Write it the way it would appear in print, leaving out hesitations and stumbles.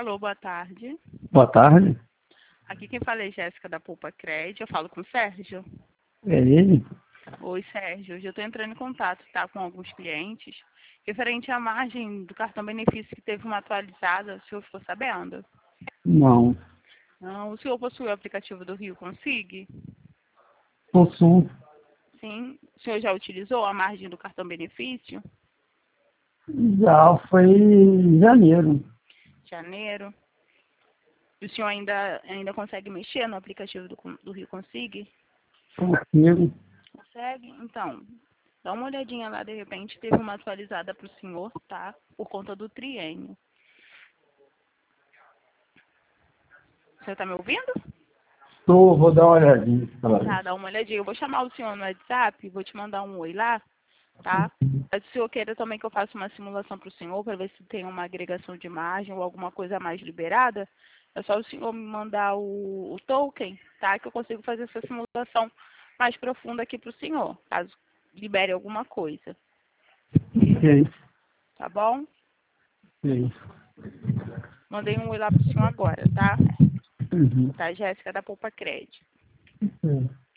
Alô, boa tarde. Boa tarde. Aqui quem fala é Jéssica da Poupa Cred. Eu falo com o Sérgio. É ele? Oi, Sérgio. Hoje eu estou entrando em contato, tá, com alguns clientes referente à margem do cartão benefício que teve uma atualizada. O senhor ficou sabendo? Não. Não. O senhor possui o aplicativo do Rio Consigue? Possuo. Sim. O senhor já utilizou a margem do cartão benefício? Já foi em janeiro. Janeiro. E o senhor ainda consegue mexer no aplicativo do Rio Consigue? Consigo. Consegue? Então, dá uma olhadinha lá, de repente teve uma atualizada para o senhor, tá? Por conta do triênio. Você tá me ouvindo? Vou dar uma olhadinha. Tá, dá uma olhadinha. Eu vou chamar o senhor no WhatsApp, vou te mandar um oi lá, tá? Mas se o senhor queira também que eu faça uma simulação para o senhor, para ver se tem uma agregação de imagem ou alguma coisa mais liberada, é só o senhor me mandar o token, tá? Que eu consigo fazer essa simulação mais profunda aqui para o senhor, caso libere alguma coisa, Ok. tá bom? Ok. Mandei um oi lá pro senhor agora, tá? Uhum. Tá, Jéssica da Poupa Cred. Ok.